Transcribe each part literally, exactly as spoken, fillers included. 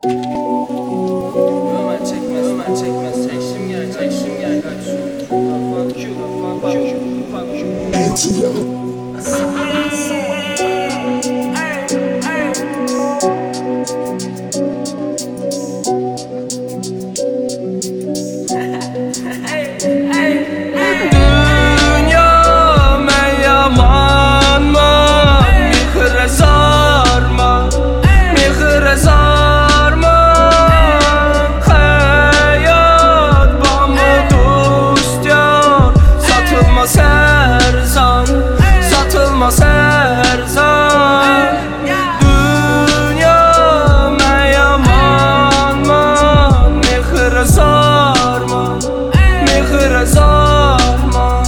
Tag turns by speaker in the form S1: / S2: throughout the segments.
S1: Ömer çekmez, Ömer çekmez. Çekşim gel, çekşim gel, kaç. Fuck you, fuck you, fuck you. Satılmaz her zaman dünya me yaman man mehre zarman mehre zarman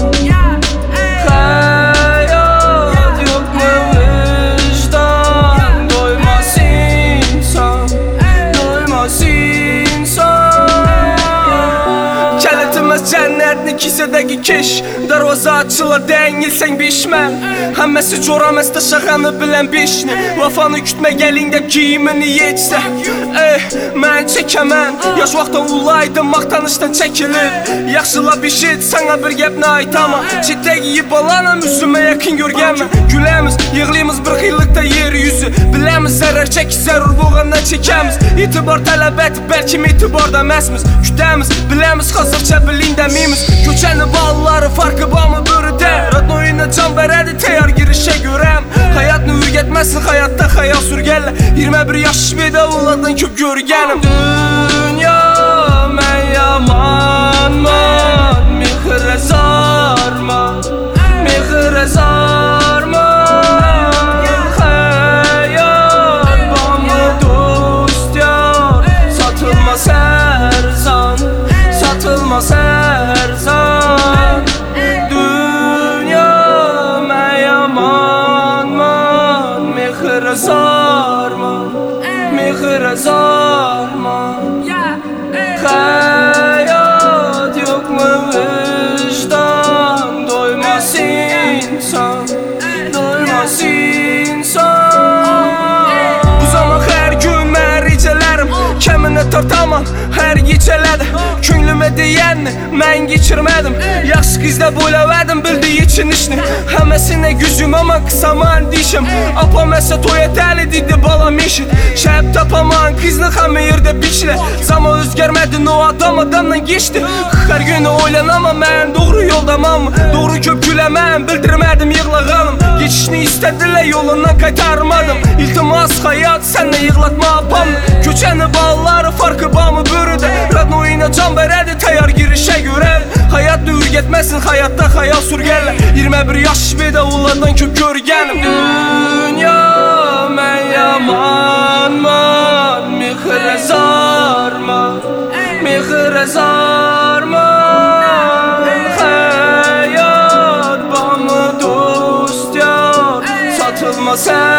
S1: hayat yok mu vicdan doymaz insan doymaz insan Kelitimez cennetni kisedeki keş darvaza açıla dengilsen bişmen Həmməsi coramazda şaxanı bilən beşni Vafanı kütmə gəlin də giyimini yetsə Ey, mən çəkəmən Yaş vaxtdan ulaydım, maqtanışdan çəkilir Yaxşıla bir şey, sana bir gəb nə aytama Çitdə giyib alanım, üzümə yaxın görgəmə Güləmiz, yığlıyımız bir xillikdə yer yüzü Biləmiz, zərər çəki, zərur boğandan çəkəmiz İtibar tələb etib, bəlkim itibarda məsmiz Kütəmiz, biləmiz, xazırça bilində mimiz Köçəni balları, farkı bamı bürüdə Radnoyuna can bərədi, təyar girişə görəm Hayatını ürgətməsin, hayatda xəyal sürgərlə iyirmi bir yaş işbeydə onlardan köp görgənim Dünya mən yaman man mehre zarman mehre zarman hayat bamı dost yar satılmaz her zan satılmaz her zan mehre zarman mehre zarman hayat yok mu vicdan doymaz insan doymaz insan Bu zaman her gün mən ricələrim Kəminə tartamam hər gecələdə Könlümə deyənni mən geçirmədim Yaxşı qizdə boylaverdim bildiyi için işini Həməsinə gücüm ama qısaman dişim Apam əsə toya təli dedi balam eşit Şəhəb tapaman qızını həmə yerdə biçlə Zaman özgərmədin o adam adamdan geçti Hər günü oylanamam mən doğru yoldamam Doğru köp güləməm bildirmədim yığlağanım Geçişini istədilər yolundan qaytarmadım İltimas hayat sənlə yığlatma apam Köçəni balları farkı bamı bürüdə Radnoyuna can verədi təyar girişə görər Hayatını ürgətməsin hayatda xəyal sürgərlə iyirmi bir yaş işbeydə onlardan köp görgənim Dünya mən yaman man mehre zarman mehre zarman hayat bamı dost yar satılmaz